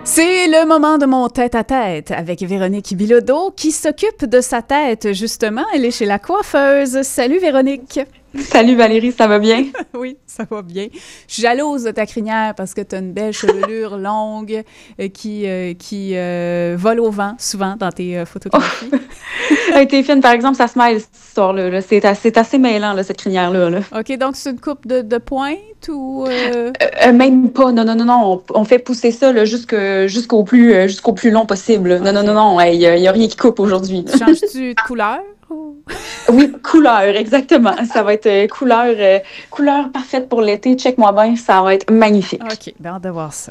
C'est le moment de mon tête-à-tête avec Véronique Bilodeau qui s'occupe de sa tête, justement. Elle est chez la coiffeuse. Salut Véronique! Salut Valérie, ça va bien? Oui, ça va bien. Je suis jalouse de ta crinière parce que tu as une belle chevelure longue qui vole au vent souvent dans tes photographies. T'es fine, par exemple, ça se mêle cette histoire-là. Là. C'est assez mêlant, là, cette crinière-là. Là. OK, donc c'est une coupe de pointe ou... Même pas, non. On fait pousser ça là, jusqu'au plus long possible. Là. Okay. Non, il y a rien qui coupe aujourd'hui. Changes-tu de couleur? Ou... Oui, couleur, exactement. Ça va être couleur parfaite pour l'été. Check-moi bien, ça va être magnifique. OK, bien hâte de voir ça.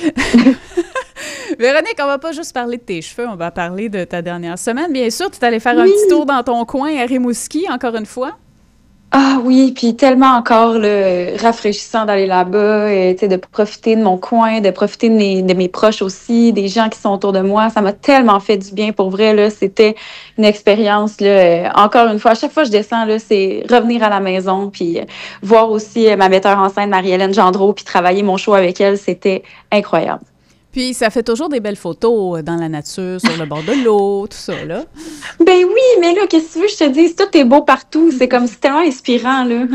Véronique, on va pas juste parler de tes cheveux, on va parler de ta dernière semaine. Bien sûr, tu es allée faire un petit tour dans ton coin à Rimouski, encore une fois. Ah oui, puis tellement encore là, rafraîchissant d'aller là-bas, de profiter de mon coin, de profiter de mes proches aussi, des gens qui sont autour de moi. Ça m'a tellement fait du bien pour vrai. Là, c'était une expérience. Là, encore une fois, à chaque fois que je descends, là, c'est revenir à la maison, puis voir aussi ma metteur en scène, Marie-Hélène Gendreau, puis travailler mon show avec elle. C'était incroyable. Puis, ça fait toujours des belles photos dans la nature, sur le bord de l'eau, tout ça, là. Ben oui, mais là, qu'est-ce que tu veux que je te dise? Tout est beau partout. C'est comme, c'est tellement inspirant, là.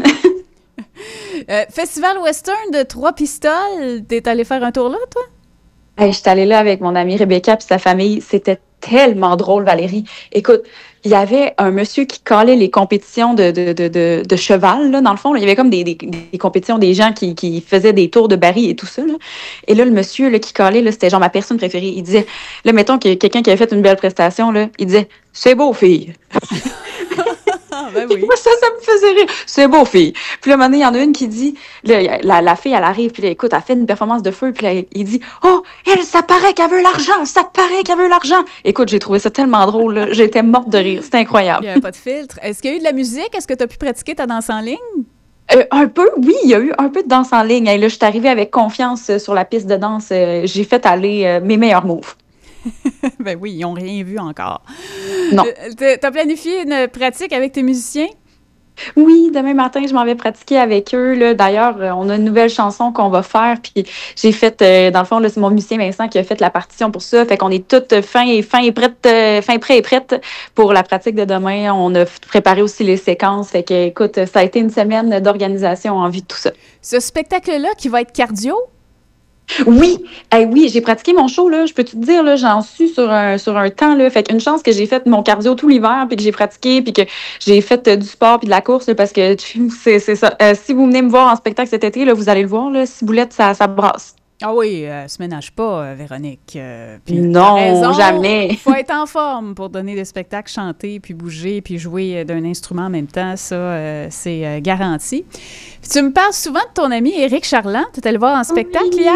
Festival Western de Trois-Pistoles, t'es allé faire un tour là, toi? Hey, je suis allée là avec mon amie Rebecca puis sa famille. C'était tellement drôle, Valérie. Écoute, il y avait un monsieur qui calait les compétitions de cheval, là, dans le fond. Là. Il y avait comme des compétitions des gens qui faisaient des tours de baril et tout ça. Là. Et là, le monsieur là, qui calait, là, c'était genre ma personne préférée. Il disait, là, mettons que quelqu'un qui avait fait une belle prestation, là, il disait « C'est beau, fille! » Ben oui. Moi, ça me faisait rire. C'est beau, fille. Puis là, maintenant, il y en a une qui dit, là, la fille, elle arrive, puis là, écoute, elle fait une performance de feu, puis là, il dit, oh, elle, ça paraît qu'elle veut l'argent, ça paraît qu'elle veut l'argent. Écoute, j'ai trouvé ça tellement drôle, là. J'étais morte de rire. C'était incroyable. Il n'y avait pas de filtre. Est-ce qu'il y a eu de la musique? Est-ce que tu as pu pratiquer ta danse en ligne? Un peu, oui, il y a eu un peu de danse en ligne. Et là, je suis arrivée avec confiance sur la piste de danse. J'ai fait aller mes meilleurs moves. Ben oui, ils n'ont rien vu encore. Non. T'as planifié une pratique avec tes musiciens? Oui, demain matin, je m'en vais pratiquer avec eux. Là. D'ailleurs, on a une nouvelle chanson qu'on va faire. Puis j'ai fait, dans le fond, là, c'est mon musicien Vincent qui a fait la partition pour ça. Fait qu'on est toutes prêts et prêtes pour la pratique de demain. On a préparé aussi les séquences. Fait que, écoute, ça a été une semaine d'organisation en vue de tout ça. Ce spectacle-là qui va être cardio? Oui, oui, j'ai pratiqué mon show, là. Je peux te dire, là, j'en suis sur un temps, là. Fait qu'une chance que j'ai fait mon cardio tout l'hiver, puis que j'ai pratiqué, puis que j'ai fait du sport puis de la course, là, parce que c'est ça. Si vous venez me voir en spectacle cet été, là, vous allez le voir, là, Ciboulette, ça brasse. Ah oui, se ménage pas, Véronique. Puis non, raison, jamais. Il faut être en forme pour donner des spectacles, chanter, puis bouger, puis jouer d'un instrument en même temps. Ça, c'est garanti. Puis tu me parles souvent de ton ami Éric Charland. Tu es allé le voir en spectacle hier?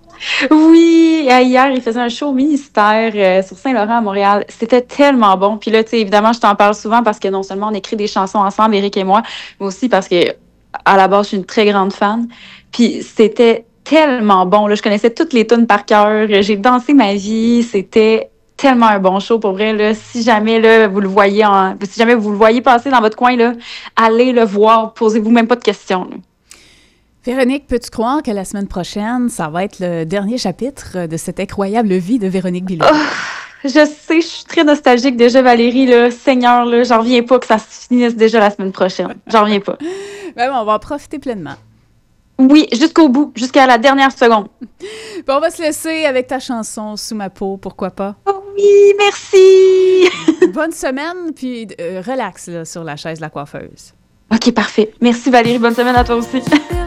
Oui, hier, il faisait un show au ministère sur Saint-Laurent à Montréal. C'était tellement bon. Puis là, tu sais, évidemment, je t'en parle souvent parce que non seulement on écrit des chansons ensemble, Éric et moi, mais aussi parce que à la base, je suis une très grande fan. Puis c'était tellement bon. Là, je connaissais toutes les tunes par cœur. J'ai dansé ma vie. C'était tellement un bon show pour vrai. Là, si jamais là, si jamais vous le voyez passer dans votre coin, là, allez le voir. Posez-vous même pas de questions. Là. Véronique, peux-tu croire que la semaine prochaine, ça va être le dernier chapitre de cette incroyable vie de Véronique Bilodeau? Oh, je sais, je suis très nostalgique déjà, Valérie. Là, Seigneur, là, j'en reviens pas que ça se finisse déjà la semaine prochaine. J'en reviens pas. Ben bon, on va en profiter pleinement. Oui, jusqu'au bout, jusqu'à la dernière seconde. Bon, on va se laisser avec ta chanson Sous ma peau, pourquoi pas? Oh oui, merci! Bonne semaine, puis relax là, sur la chaise de la coiffeuse. OK, parfait. Merci Valérie, bonne semaine à toi aussi.